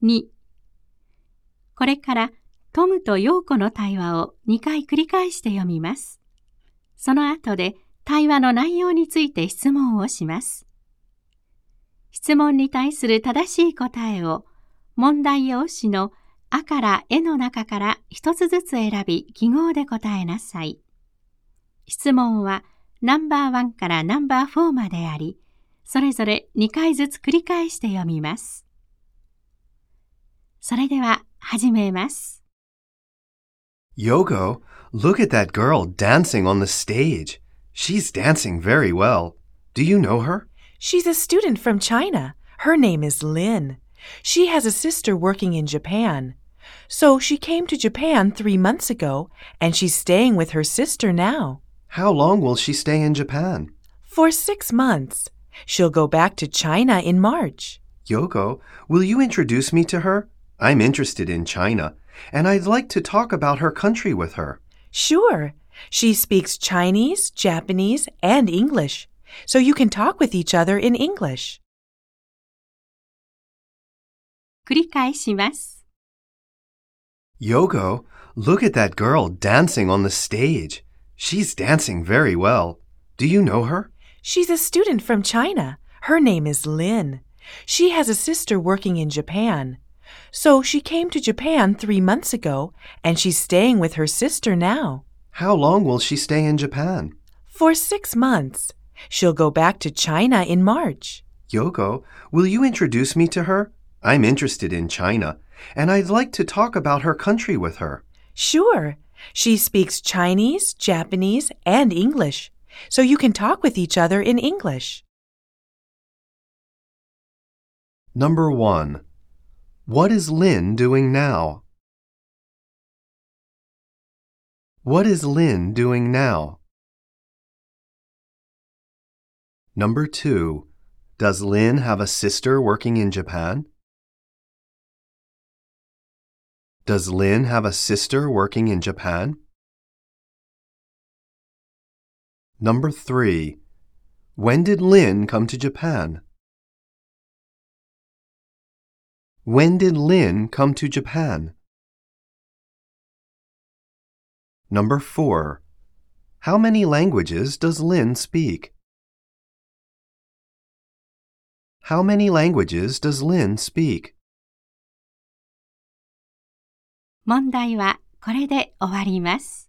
2、これからトムとヨーコの対話を2回繰り返して読みます。その後で対話の内容について質問をします。質問に対する正しい答えを問題用紙のあからえの中から一つずつ選び記号で答えなさい。質問はナンバー1からナンバー4まであり、それぞれ2回ずつ繰り返して読みます。それでは始めます。 Yoko, look at that girl dancing on the stage. She's dancing very well. Do you know her? She's a student from China. Her name is Lynn. She has a sister working in Japan. So she came to Japan 3 months ago, and she's staying with her sister now. How long will she stay in Japan? For 6 months. She'll go back to China in March. Yoko, will you introduce me to her? I'm interested in China, and I'd like to talk about her country with her. Sure. She speaks Chinese, Japanese, and English, so you can talk with each other in English. 繰り返します。 Yoko, look at that girl dancing on the stage. She's dancing very well. Do you know her? She's a student from China. Her name is Lynn. She has a sister working in Japan. So she came to Japan 3 months ago, and she's staying with her sister now. How long will she stay in Japan? For 6 months. She'll go back to China in March. Yoko, will you introduce me to her? I'm interested in China, and I'd like to talk about her country with her. Sure. She speaks Chinese, Japanese, and English, so you can talk with each other in English. Number 1. What is Lynn doing now? What is Lynn doing now? Number 2. Does Lynn have a sister working in Japan? Does Lynn have a sister working in Japan? Number 3. When did Lynn come to Japan? When did Lynn come to Japan? Number 4. How many languages does Lynn speak? How many languages does Lynn speak? 問題はこれで終わります。